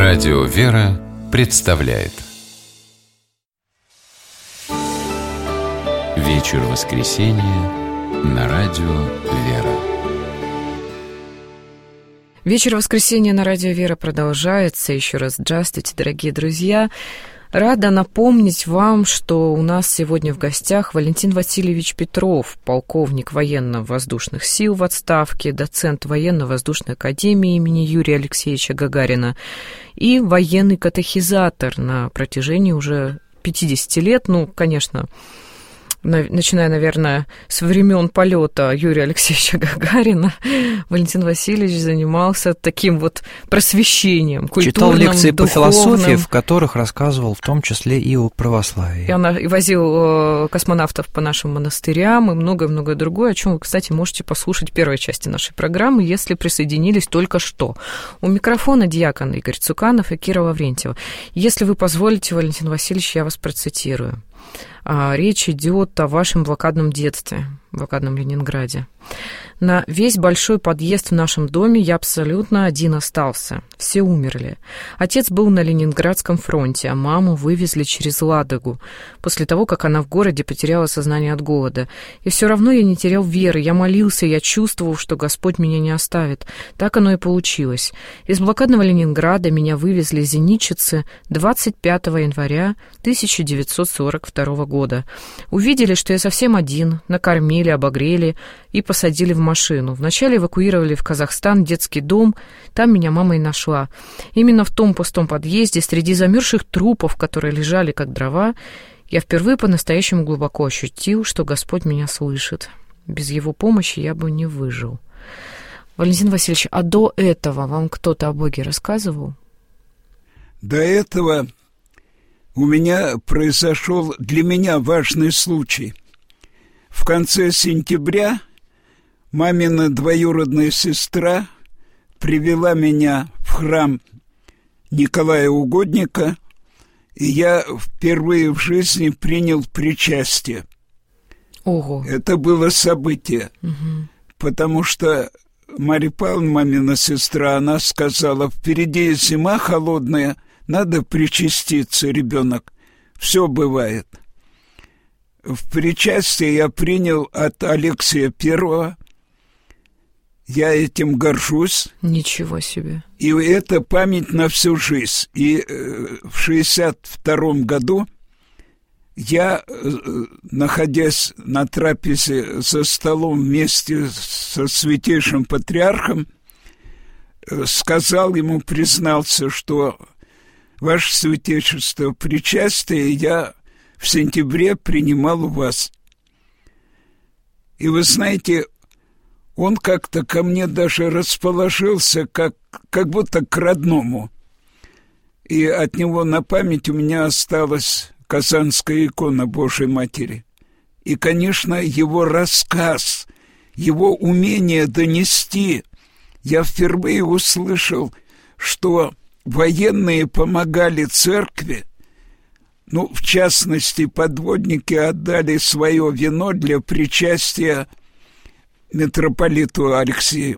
Радио «Вера» представляет вечер воскресенья на Радио «Вера». Вечер воскресенья на Радио «Вера» продолжается. Еще раз здравствуйте, дорогие друзья. Рада напомнить вам, что у нас сегодня в гостях Валентин Васильевич Петров, полковник военно-воздушных сил в отставке, доцент военно-воздушной академии имени Юрия Алексеевича Гагарина и военный катехизатор на протяжении уже 50 лет. Ну, конечно, начиная, наверное, с времен полета Юрия Алексеевича Гагарина, Валентин Васильевич занимался таким вот просвещением, культурным, читал лекции духовным. по философии, в которых рассказывал в том числе и о православии. И возил космонавтов по нашим монастырям и многое-многое другое, о чем вы, кстати, можете послушать в первой части нашей программы, если присоединились только что. У микрофона диакон Игорь Цуканов и Кира Лаврентьева. Если вы позволите, Валентин Васильевич, я вас процитирую. Речь идет о вашем блокадном детстве, в блокадном Ленинграде. На весь большой подъезд в нашем доме я абсолютно один остался. Все умерли. Отец был на Ленинградском фронте, а маму вывезли через Ладогу, после того, как она в городе потеряла сознание от голода. И все равно я не терял веры. Я молился, я чувствовал, что Господь меня не оставит. Так оно и получилось. Из блокадного Ленинграда меня вывезли зенитчицы 25 января 1942 года. Увидели, что я совсем один, накормили, обогрели и посадили в машину. Вначале эвакуировали в Казахстан, детский дом. Там меня мама и нашла. Именно в том пустом подъезде, среди замерзших трупов, которые лежали как дрова, я впервые по-настоящему глубоко ощутил, что Господь меня слышит. Без Его помощи я бы не выжил. Валентин Васильевич, а до этого вам кто-то о Боге рассказывал? До этого у меня произошел для меня важный случай. В конце сентября мамина двоюродная сестра привела меня в храм Николая Угодника, и я впервые в жизни принял причастие. Ого. Это было событие, потому что Марья Павловна, мамина сестра, она сказала: впереди зима холодная, надо причаститься, ребенок, все бывает. В причастие я принял от Алексия I. Я этим горжусь. Ничего себе. И это память на всю жизнь. И в 1962 году я, находясь на трапезе за столом вместе со святейшим патриархом, сказал ему, признался, что ваше святейшество, причастие я в сентябре принимал у вас. И вы знаете, он как-то ко мне даже расположился, как будто к родному. И от него на память у меня осталась Казанская икона Божией Матери. И, конечно, его рассказ, его умение донести. Я впервые услышал, что военные помогали церкви. Ну, в частности, подводники отдали свое вино для причастия митрополиту Алексею.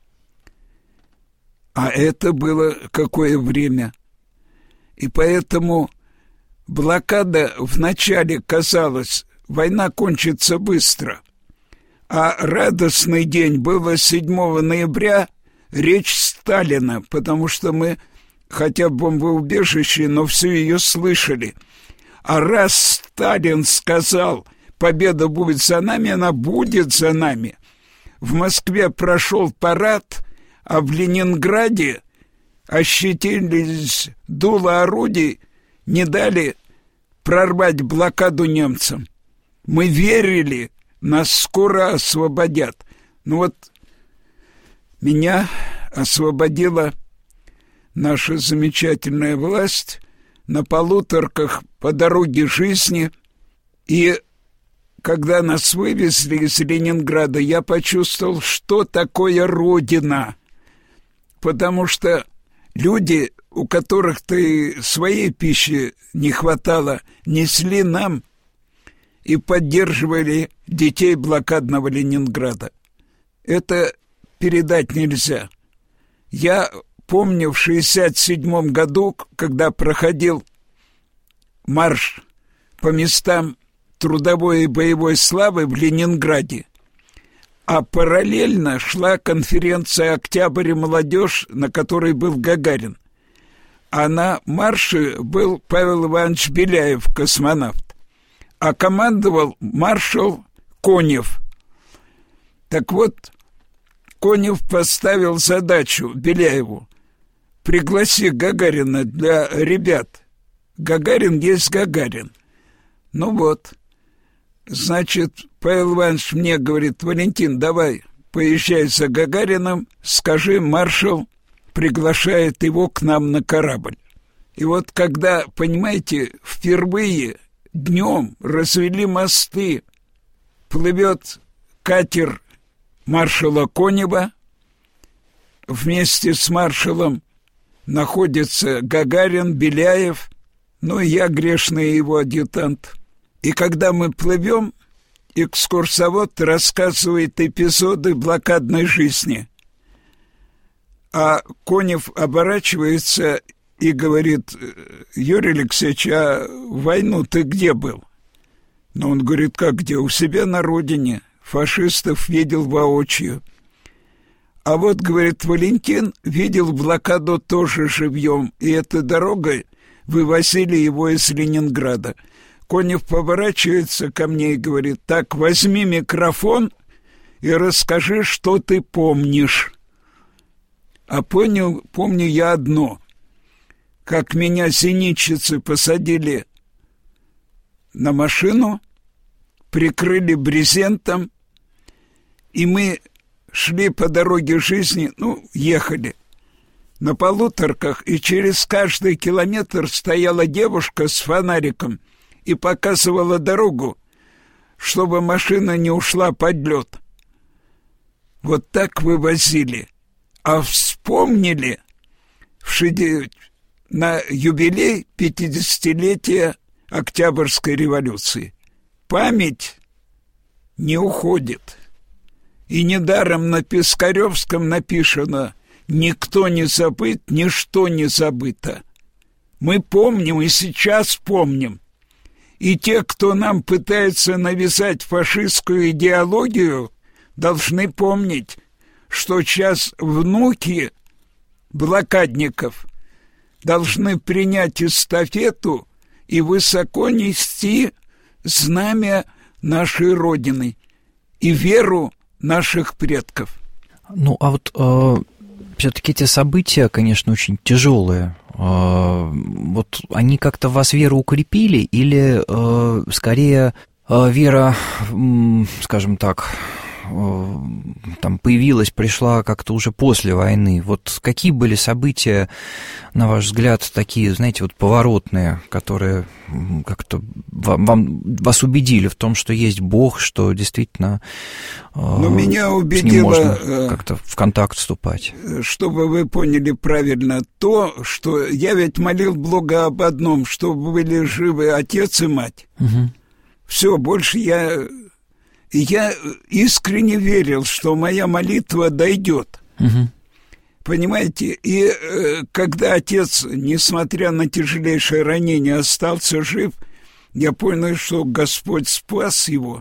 А это было какое время. И поэтому блокада вначале казалось, война кончится быстро. А радостный день было 7 ноября, речь Сталина, потому что мы, хотя в бомбоубежище, но все ее слышали. А раз Сталин сказал, победа будет за нами, она будет за нами. В Москве прошел парад, а в Ленинграде ощетинились дула орудий, не дали прорвать блокаду немцам. Мы верили, нас скоро освободят. Ну вот меня освободила наша замечательная власть на полуторках по дороге жизни. И когда нас вывезли из Ленинграда, я почувствовал, что такое Родина. Потому что люди, у которых-то и своей пищи не хватало, несли нам и поддерживали детей блокадного Ленинграда. Это передать нельзя. Я помню, в 1967 году, когда проходил марш по местам трудовой и боевой славы в Ленинграде, а параллельно шла конференция «Октябрь и молодежь», на которой был Гагарин. А на марше был Павел Иванович Беляев, космонавт, а командовал маршал Конев. Так вот, Конев поставил задачу Беляеву: пригласи Гагарина для ребят. Гагарин есть Гагарин. Ну вот, значит, Павел Иванович мне говорит: Валентин, давай, поезжай за Гагарином, скажи, маршал приглашает его к нам на корабль. И вот когда, понимаете, впервые днем развели мосты, плывет катер маршала Конева, вместе с маршалом находится Гагарин, Беляев, ну и я, грешный его адъютант. И когда мы плывем, экскурсовод рассказывает эпизоды блокадной жизни. А Конев оборачивается и говорит: Юрий Алексеевич, а в войну ты где был? Но он говорит: как где? У себя на родине. Фашистов видел воочию. А вот, говорит, Валентин видел блокаду тоже живьем, и этой дорогой вывозили его из Ленинграда. Конев поворачивается ко мне и говорит: так, возьми микрофон и расскажи, что ты помнишь. А помню я одно: как меня зенитчицы посадили на машину, прикрыли брезентом, и мы шли по дороге жизни, ехали на полуторках, и через каждый километр стояла девушка с фонариком и показывала дорогу, чтобы машина не ушла под лед. Вот так вывозили. А вспомнили на юбилей 50-летия Октябрьской революции. Память не уходит. И недаром на Пискаревском написано: «Никто не забыт, ничто не забыто». Мы помним и сейчас помним. И те, кто нам пытается навязать фашистскую идеологию, должны помнить, что сейчас внуки блокадников должны принять эстафету и высоко нести знамя нашей Родины и веру наших предков. Ну, а вот все-таки эти события, конечно, очень тяжелые. Вот они как-то в вас веру укрепили или скорее вера, скажем так, там появилась, пришла как-то уже после войны? Вот какие были события, на ваш взгляд, такие, знаете, вот поворотные, которые как-то вас убедили в том, что есть Бог, что действительно меня убедило, с ним можно как-то в контакт вступать? Чтобы вы поняли правильно, то, что я ведь молил Бога об одном, чтобы были живы отец и мать. Угу. Все, больше я искренне верил, что моя молитва дойдет. Угу. Понимаете? И когда отец, несмотря на тяжелейшее ранение, остался жив, я понял, что Господь спас его.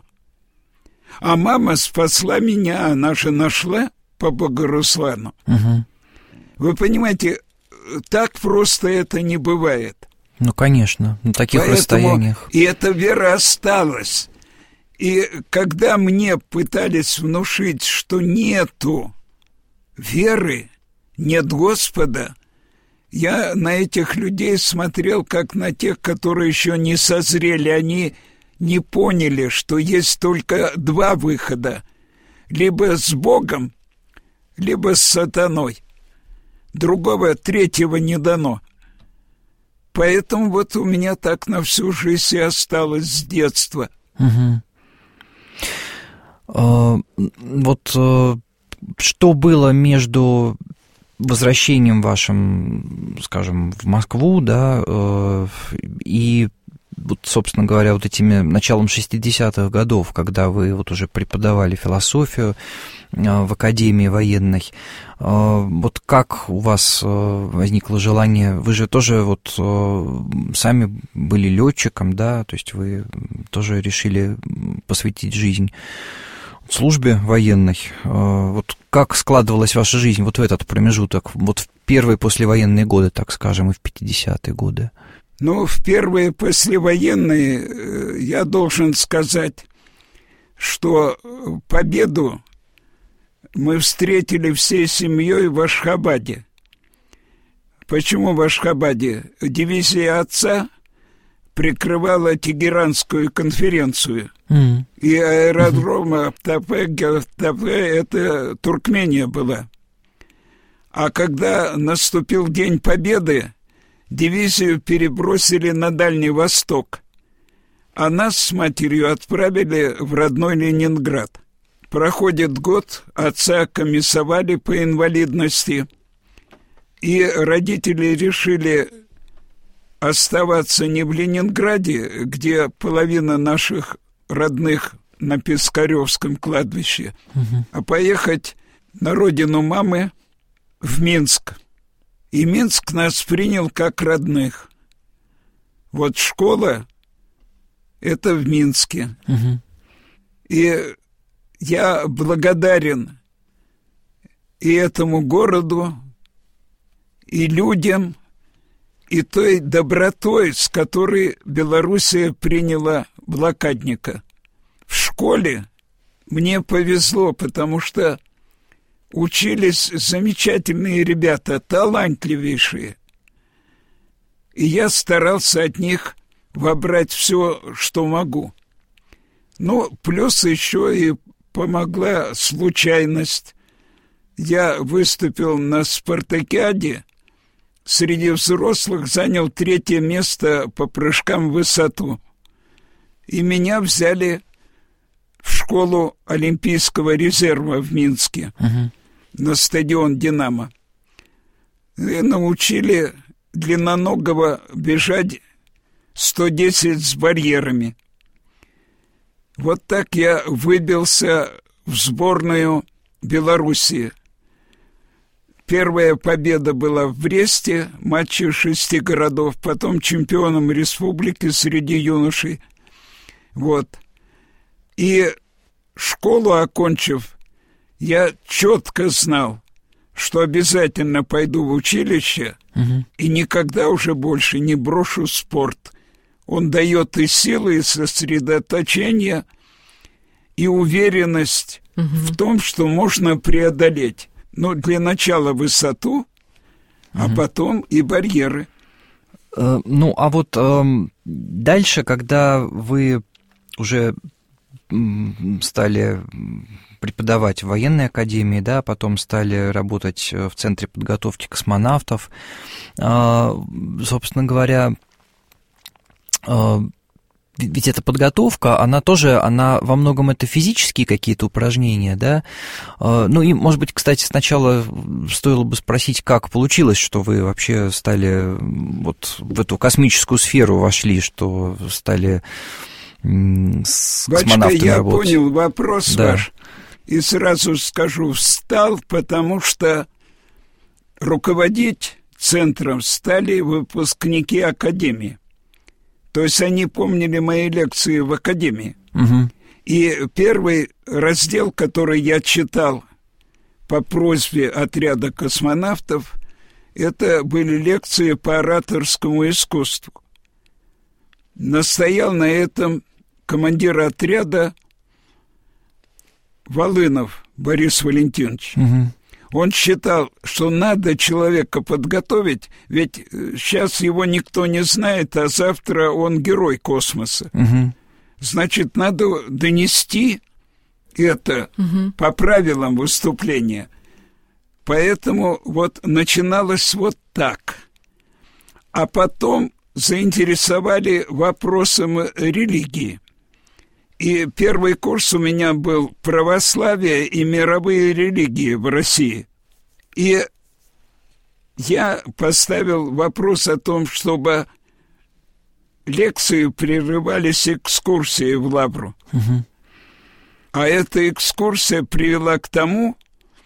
А мама спасла меня, она же нашла по Богу Руслану. Угу. Вы понимаете, так просто это не бывает. Ну, конечно, на таких расстояниях. И эта вера осталась. И когда мне пытались внушить, что нету веры, нет Господа, я на этих людей смотрел, как на тех, которые еще не созрели. Они не поняли, что есть только два выхода: либо с Богом, либо с сатаной. Другого, третьего не дано. Поэтому вот у меня так на всю жизнь и осталось с детства. Угу. Вот что было между возвращением вашим, скажем, в Москву, да, и, вот, собственно говоря, вот этими началом 60-х годов, когда вы вот уже преподавали философию в Академии военной, Вот как у вас возникло желание? Вы же тоже вот сами были летчиком, да? То есть вы тоже решили посвятить жизнь службе военной. Вот как складывалась ваша жизнь вот в этот промежуток, вот в первые послевоенные годы, так скажем, и в 50-е годы? Ну, в первые послевоенные я должен сказать, что победу мы встретили всей семьей в Ашхабаде. Почему в Ашхабаде? Дивизия отца прикрывала Тегеранскую конференцию. И аэродром Аптапе, это Туркмения была. А когда наступил День Победы, дивизию перебросили на Дальний Восток, а нас с матерью отправили в родной Ленинград. Проходит год, отца комиссовали по инвалидности, и родители решили оставаться не в Ленинграде, где половина наших родных на Пискаревском кладбище, а поехать на родину мамы в Минск. И Минск нас принял как родных. Вот школа — это в Минске. И я благодарен и этому городу, и людям, и той добротой, с которой Белоруссия приняла блокадника. В школе мне повезло, потому что учились замечательные ребята, талантливейшие. И я старался от них вобрать все, что могу. Ну, плюс еще и помогла случайность. Я выступил на спартакиаде, среди взрослых занял 3-е место по прыжкам в высоту. И меня взяли в школу Олимпийского резерва в Минске, на стадион «Динамо». И научили длинноногого бежать 110 с барьерами. Вот так я выбился в сборную Белоруссии. Первая победа была в Бресте, матче 6 городов, потом чемпионом республики среди юношей. Вот. И школу окончив, я четко знал, что обязательно пойду в училище и никогда уже больше не брошу спорт. Он дает и силы, и сосредоточение, и уверенность в том, что можно преодолеть. Ну, для начала высоту, а потом и барьеры. Ну, а вот дальше, когда вы уже стали преподавать в военной академии, да, потом стали работать в Центре подготовки космонавтов, собственно говоря, ведь эта подготовка, она во многом это физические какие-то упражнения, да? Ну и, может быть, кстати, сначала стоило бы спросить, как получилось, что вы вообще стали вот в эту космическую сферу вошли, что стали с космонавтами я работать. Понял вопрос ваш, и сразу скажу, встал, потому что руководить центром стали выпускники академии. То есть они помнили мои лекции в академии. И первый раздел, который я читал по просьбе отряда космонавтов, это были лекции по ораторскому искусству. Настоял на этом командир отряда Волынов Борис Валентинович. Он считал, что надо человека подготовить, ведь сейчас его никто не знает, а завтра он герой космоса. Значит, надо донести это по правилам выступления. Поэтому вот начиналось вот так. А потом заинтересовали вопросом религии. И первый курс у меня был «Православие и мировые религии в России». И я поставил вопрос о том, чтобы лекции прерывались экскурсией в Лавру. А эта экскурсия привела к тому,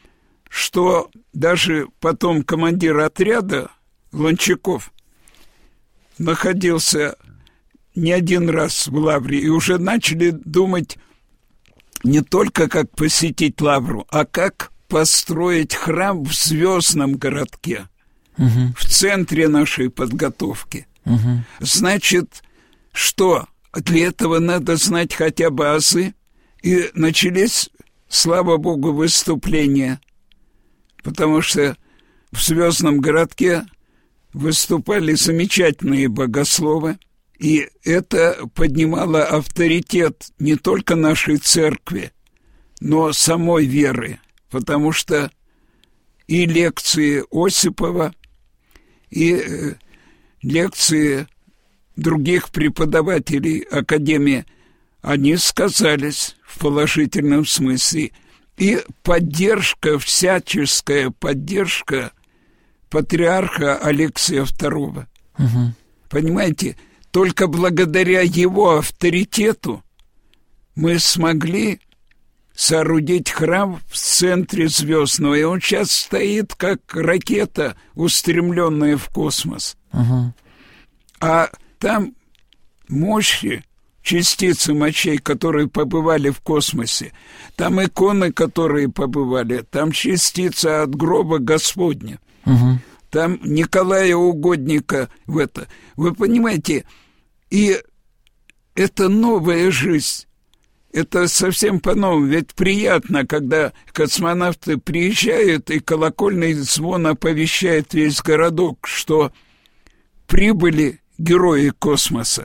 что даже потом командир отряда Лончаков находился не один раз в Лавре, и уже начали думать не только как посетить Лавру, а как построить храм в Звездном городке, в центре нашей подготовки. Значит, что? Для этого надо знать хотя бы азы. И начались, слава богу, выступления, потому что в Звездном городке выступали замечательные богословы, и это поднимало авторитет не только нашей церкви, но самой веры, потому что и лекции Осипова, и лекции других преподавателей Академии, они сказались в положительном смысле. И поддержка, всяческая поддержка патриарха Алексия II. Понимаете, только благодаря его авторитету мы смогли соорудить храм в центре Звездного. И он сейчас стоит как ракета, устремленная в космос. А там мощи, частицы мощей, которые побывали в космосе, там иконы, которые побывали, там частица от гроба Господня, там Николая Угодника в это. Вы понимаете, и это новая жизнь, это совсем по-новому. Ведь приятно, когда космонавты приезжают, и колокольный звон оповещает весь городок, что прибыли герои космоса.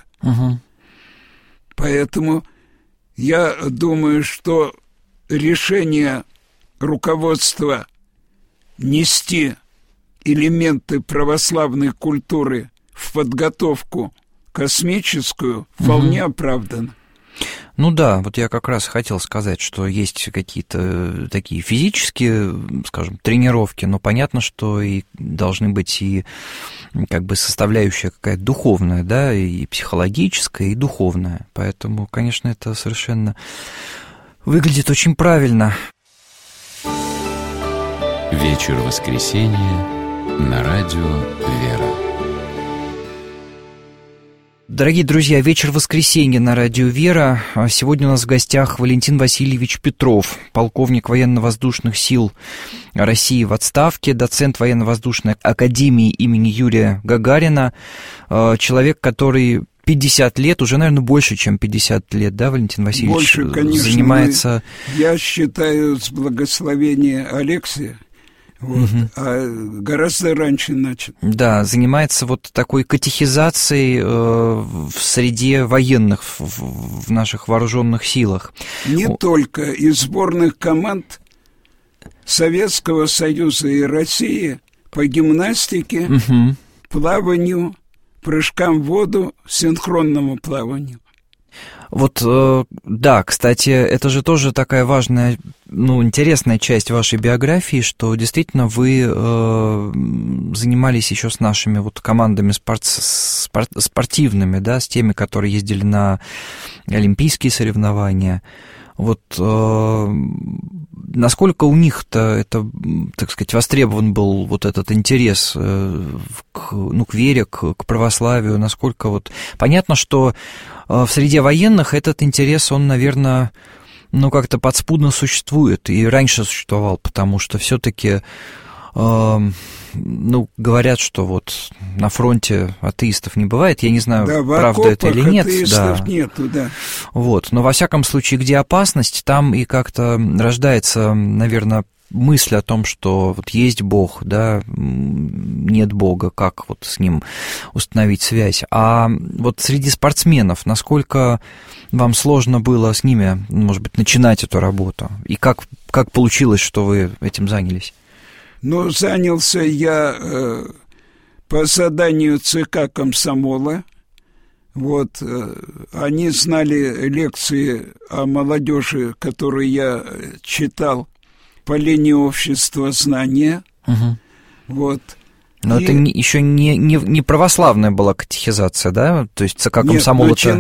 Поэтому я думаю, что решение руководства нести элементы православной культуры в подготовку космическую вполне оправдано. Ну да, вот я как раз хотел сказать, что есть какие-то такие физические, скажем, тренировки, но понятно, что и должны быть и как бы составляющая какая-то духовная, да, и психологическая, и духовная. Поэтому, конечно, это совершенно выглядит очень правильно. Вечер воскресенья на радио «Вера». Дорогие друзья, вечер воскресенья на радио «Вера». Сегодня у нас в гостях Валентин Васильевич Петров, полковник военно-воздушных сил России в отставке, доцент военно-воздушной академии имени Юрия Гагарина, человек, который 50 лет, уже, наверное, больше, чем 50 лет, да, Валентин Васильевич? Больше, конечно. Занимается... Я считаю, с благословения Алексия, вот, а гораздо раньше начал. Да, занимается вот такой катехизацией в среде военных в наших вооруженных силах. Не только из сборных команд Советского Союза и России по гимнастике, плаванию, прыжкам в воду, синхронному плаванию. Вот, да, кстати, это же тоже такая важная, интересная часть вашей биографии, что действительно вы занимались еще с нашими вот командами спортивными, да, с теми, которые ездили на олимпийские соревнования. Вот насколько у них-то это, так сказать, востребован был вот этот интерес к вере, к православию, насколько вот... Понятно, что в среде военных этот интерес, он, наверное, как-то подспудно существует, и раньше существовал, потому что все-таки, говорят, что вот на фронте атеистов не бывает, я не знаю, да, правда это или нет. Атеистов нету, да. Вот, но во всяком случае, где опасность, там и как-то рождается, наверное, мысль о том, что вот есть Бог, да, нет Бога, как вот с ним установить связь. А вот среди спортсменов, насколько вам сложно было с ними, может быть, начинать эту работу? И как получилось, что вы этим занялись? Занялся я по заданию ЦК комсомола. Вот, они знали лекции о молодежи, которые я читал по линии общества знания. Вот. Но это еще не православная была катехизация, да? То есть ЦК комсомола-то...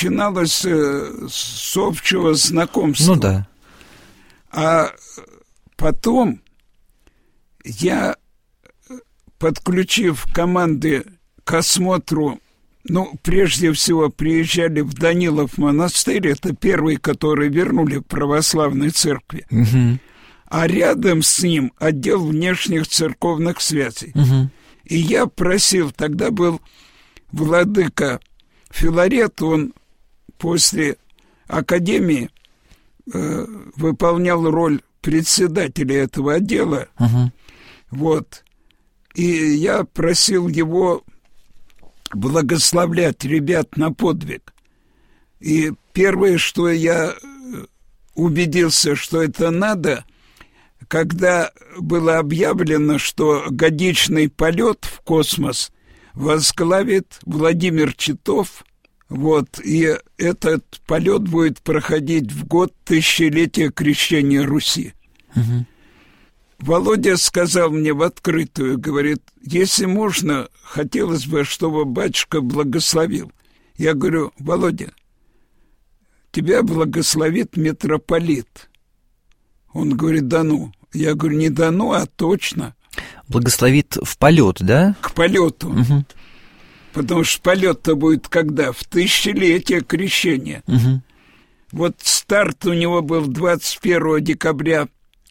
Начиналось с общего знакомства. Да. А потом я, подключив команды к осмотру, прежде всего приезжали в Данилов монастырь, это первый, который вернули в православной церкви, а рядом с ним отдел внешних церковных связей. И я просил, тогда был владыка Филарет, он после академии выполнял роль председателя этого отдела. Вот. И я просил его благословлять ребят на подвиг. И первое, что я убедился, что это надо, когда было объявлено, что годичный полет в космос возглавит Владимир Читов, вот, и этот полет будет проходить в год тысячелетия крещения Руси. Володя сказал мне в открытую, говорит, если можно, хотелось бы, чтобы батюшка благословил. Я говорю, Володя, тебя благословит митрополит. Он говорит, да ну. Я говорю, не да ну, а точно. Благословит в полет, да? К полету. Потому что полет-то будет когда? В тысячелетие крещения. Вот старт у него был 21 декабря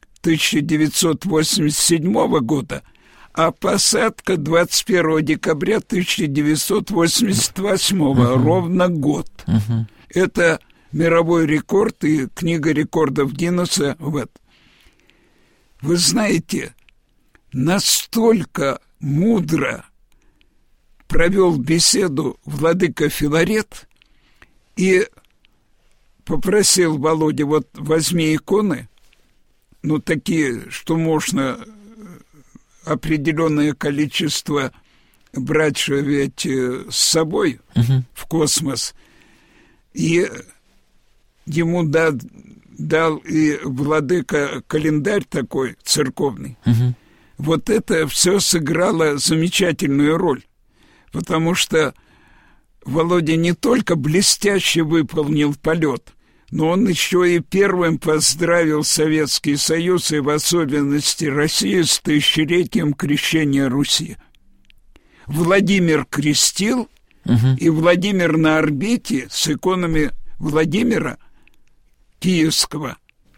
1987 года, а посадка 21 декабря 1988, ровно год. Это мировой рекорд и книга рекордов Гиннесса. Вот. Вы знаете, настолько мудро провел беседу владыка Филарет и попросил Володя, вот возьми иконы, такие, что можно определенное количество брать ведь с собой в космос. И ему дал и владыка календарь такой церковный. Вот это все сыграло замечательную роль, потому что Володя не только блестяще выполнил полет, но он еще и первым поздравил Советский Союз и в особенности Россию с тысячелетием крещения Руси. Владимир крестил, и Владимир на орбите с иконами Владимира Киевского,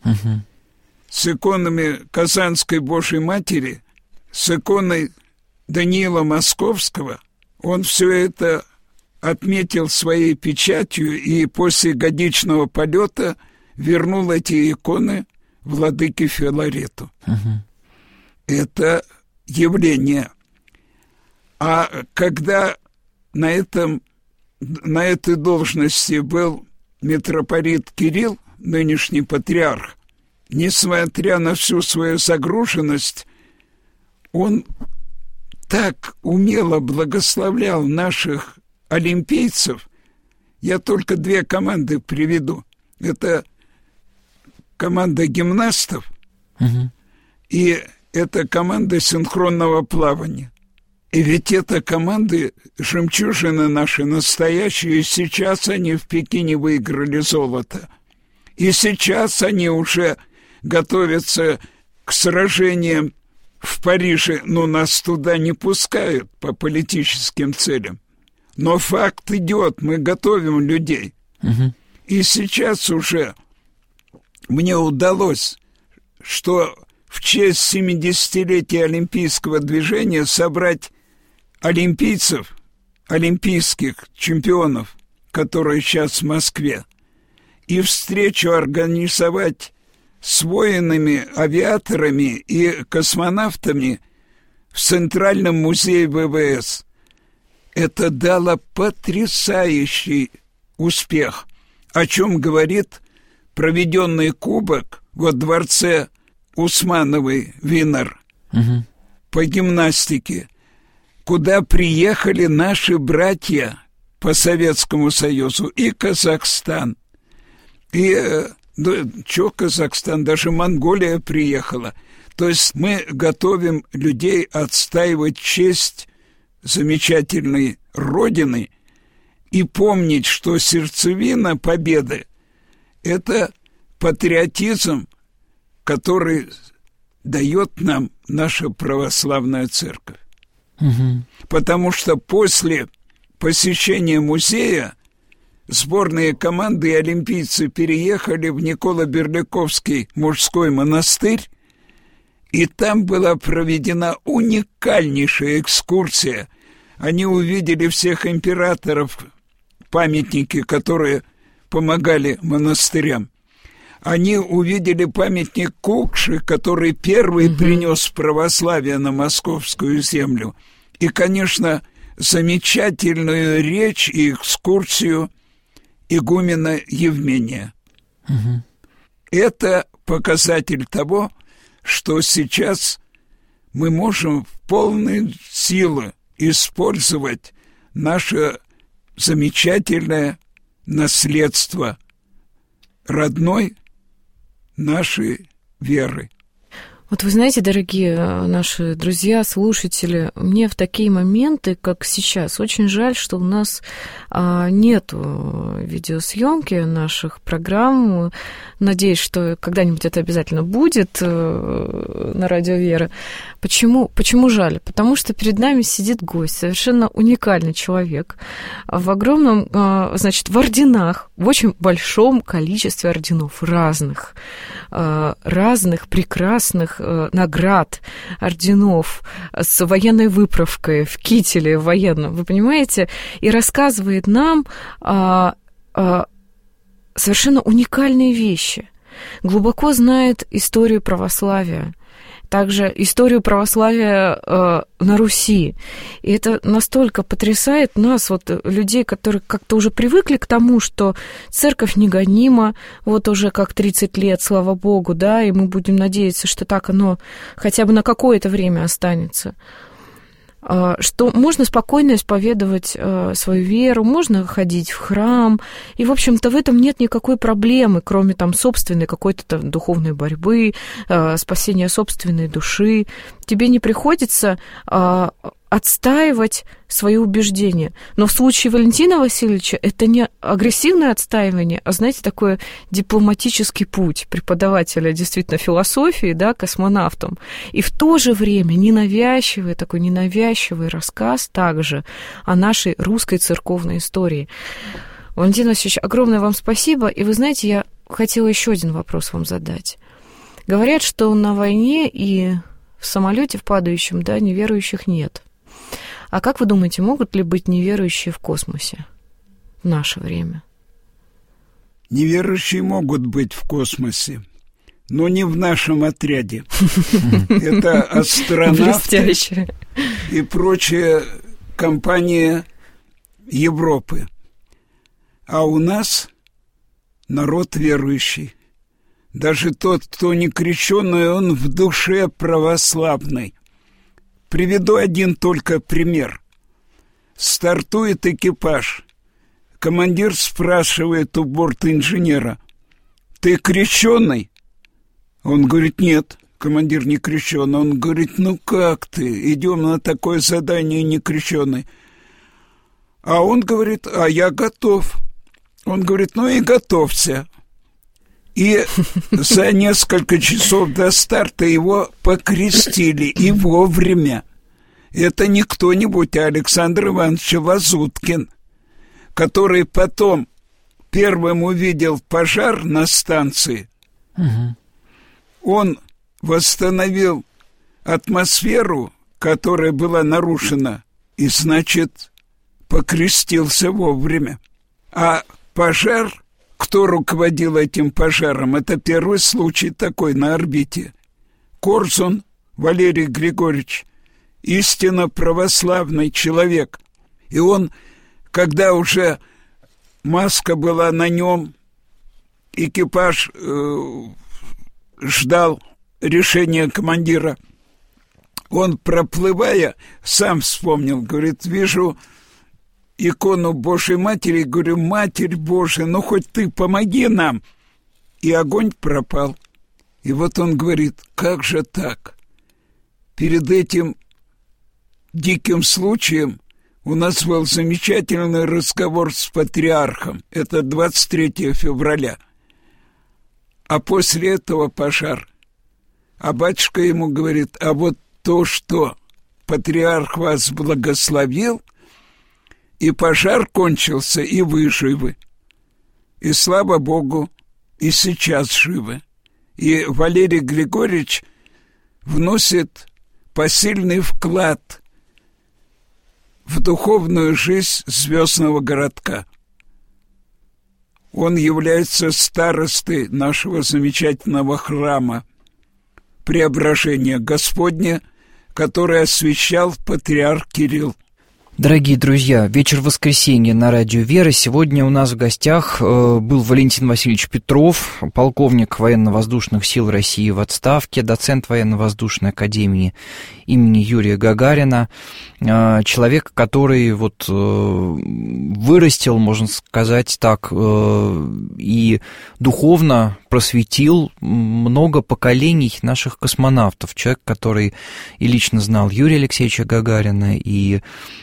с иконами Казанской Божьей Матери, с иконой Даниила Московского. Он все это отметил своей печатью и после годичного полета вернул эти иконы владыке Филарету. Это явление. А когда на этой должности был митрополит Кирилл, нынешний патриарх, несмотря на всю свою загруженность, он так умело благословлял наших олимпийцев. Я только две команды приведу. Это команда гимнастов и это команда синхронного плавания. И ведь это команды жемчужины наши настоящие, и сейчас они в Пекине выиграли золото. И сейчас они уже готовятся к сражениям в Париже, но нас туда не пускают по политическим целям. Но факт идет, мы готовим людей. И сейчас уже мне удалось, что в честь 70-летия олимпийского движения собрать олимпийцев, олимпийских чемпионов, которые сейчас в Москве, и встречу организовать с военными, авиаторами и космонавтами в Центральном музее ВВС. Это дало потрясающий успех, о чем говорит проведенный кубок во дворце Усмановой Винер по гимнастике, куда приехали наши братья по Советскому Союзу и Казахстан. И Казахстан, даже Монголия приехала. То есть мы готовим людей отстаивать честь замечательной Родины и помнить, что сердцевина победы – это патриотизм, который дает нам наша православная церковь. Угу. Потому что после посещения музея сборные команды и олимпийцы переехали в Николо-Берликовский мужской монастырь, и там была проведена уникальнейшая экскурсия. Они увидели всех императоров, памятники, которые помогали монастырям. Они увидели памятник Кукши, который первый принес православие на московскую землю. И, конечно, замечательную речь и экскурсию игумена Евмения. Это показатель того, что сейчас мы можем в полной силе использовать наше замечательное наследство родной нашей веры. Вот вы знаете, дорогие наши друзья, слушатели, мне в такие моменты, как сейчас, очень жаль, что у нас нет видеосъемки наших программ. Надеюсь, что когда-нибудь это обязательно будет на Радио Вера. Почему жаль? Потому что перед нами сидит гость, совершенно уникальный человек, в огромном, значит, в орденах, в очень большом количестве орденов разных, прекрасных наград, орденов, с военной выправкой, в кителе военном, вы понимаете, и рассказывает нам совершенно уникальные вещи, глубоко знает историю православия, также историю православия на Руси. И это настолько потрясает нас, вот, людей, которые как-то уже привыкли к тому, что церковь негонима, вот уже как 30 лет, слава Богу, да, и мы будем надеяться, что так оно хотя бы на какое-то время останется. Что можно спокойно исповедовать свою веру, можно ходить в храм, и, в общем-то, в этом нет никакой проблемы, кроме там собственной какой-то духовной борьбы, спасения собственной души. Тебе не приходится отстаивать свои убеждения. Но в случае Валентина Васильевича это не агрессивное отстаивание, а, знаете, такой дипломатический путь преподавателя действительно философии, да, космонавтам. И в то же время ненавязчивый рассказ также о нашей русской церковной истории. Валентин Васильевич, огромное вам спасибо. И вы знаете, я хотела еще один вопрос вам задать. Говорят, что на войне и в самолете в падающем, да, неверующих нет. А как вы думаете, могут ли быть неверующие в космосе в наше время? Неверующие могут быть в космосе, но не в нашем отряде. Это астронавты и прочая компания Европы. А у нас народ верующий. Даже тот, кто не крещеный, он в душе православный. Приведу один только пример. Стартует экипаж. Командир спрашивает у бортинженера: «Ты крещеный?» Он говорит: «Нет, командир не крещеный». Он говорит: «Ну как ты? Идем на такое задание не крещеный». А он говорит: «А я готов». Он говорит: «Ну и готовься». И за несколько часов до старта его покрестили, и вовремя. Это не кто-нибудь, а Александр Иванович Лазуткин, который потом первым увидел пожар на станции. Он восстановил атмосферу, которая была нарушена, и, значит, покрестился вовремя. А пожар... Кто руководил этим пожаром? Это первый случай такой на орбите. Корзун Валерий Григорьевич, истинно православный человек. И он, когда уже маска была на нем, экипаж ждал решения командира, он, проплывая, сам вспомнил, говорит: «Вижу икону Божьей Матери», говорю: «Матерь Божия, ну хоть ты помоги нам». И огонь пропал. И вот он говорит: как же так? Перед этим диким случаем у нас был замечательный разговор с патриархом. Это 23 февраля. А после этого пожар. А батюшка ему говорит: а вот то, что патриарх вас благословил, и пожар кончился, и вы живы. И слава Богу, и сейчас живы. И Валерий Григорьевич вносит посильный вклад в духовную жизнь Звездного городка. Он является старостой нашего замечательного храма Преображения Господня, который освящал патриарх Кирилл. Дорогие друзья, вечер воскресенья на радио «Вера». Сегодня у нас в гостях был Валентин Васильевич Петров, полковник военно-воздушных сил России в отставке, доцент военно-воздушной академии имени Юрия Гагарина, человек, который вырастил, можно сказать так, и духовно просветил много поколений наших космонавтов. Человек, который и лично знал Юрия Алексеевича Гагарина, и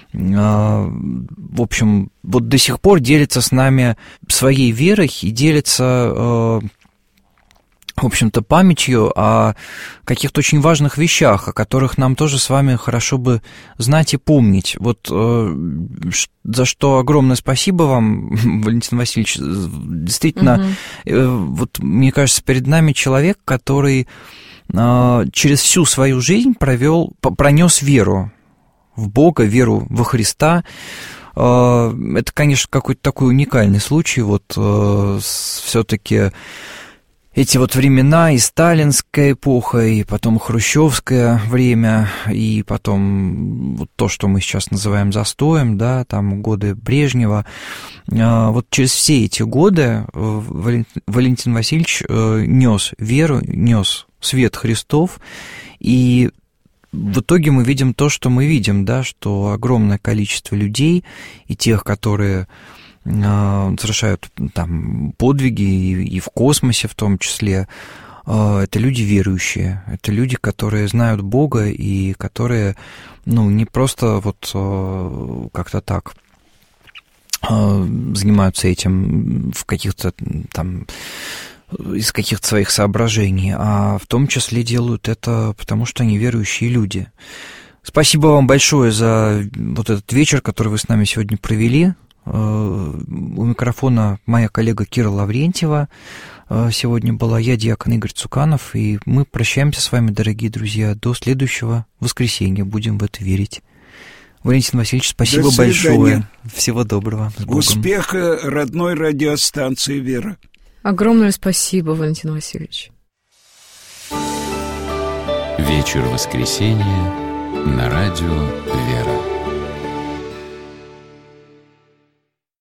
в общем, до сих пор делится с нами своей верой и делится, в общем-то, памятью о каких-то очень важных вещах, о которых нам тоже с вами хорошо бы знать и помнить. За что огромное спасибо вам, Валентин Васильевич. Действительно, мне кажется, перед нами человек, который через всю свою жизнь пронес веру в Бога, веру во Христа. Это, конечно, какой-то такой уникальный случай. Все-таки эти времена, и сталинская эпоха, и потом хрущевское время, и потом то, что мы сейчас называем застоем, да, там годы Брежнева. Через все эти годы Валентин Васильевич нес веру, нес свет Христов, и в итоге мы видим то, что мы видим, да, что огромное количество людей, и тех, которые совершают там подвиги и в космосе в том числе, это люди верующие, это люди, которые знают Бога и которые, не просто как-то так занимаются этим в каких-то там из каких-то своих соображений, а в том числе делают это потому, что они верующие люди. Спасибо вам большое за этот вечер, который вы с нами сегодня провели. У микрофона моя коллега Кира Лаврентьева сегодня была, я диакон Игорь Цуканов, и мы прощаемся с вами, дорогие друзья, до следующего воскресенья, будем в это верить. Валентин Васильевич, спасибо большое. Всего доброго. С Богом. Успеха родной радиостанции «Вера». Огромное спасибо, Валентин Васильевич. Вечер воскресенья на радио «Вера».